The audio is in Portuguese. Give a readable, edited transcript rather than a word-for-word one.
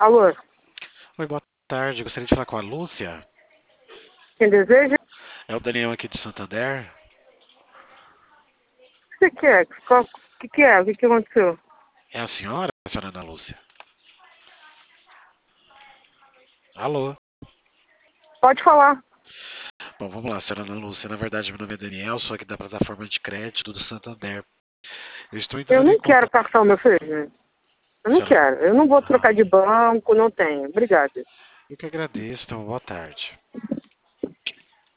Alô, Oi, boa tarde. Gostaria de falar com a Lúcia. quem deseja? É o Daniel aqui de Santander. O que você quer? O que é? O que aconteceu? É a senhora Ana Lúcia? Alô? Pode falar. Bom, vamos lá, senhora Ana Lúcia. Na verdade, meu nome é Daniel, sou aqui da plataforma de crédito do Santander. Eu estou Eu entrando em não quero contato. cartão, meu filho. Eu não Senhora... quero. Eu não vou Ah, trocar de banco, não tenho. Obrigada. eu que agradeço, então, boa tarde.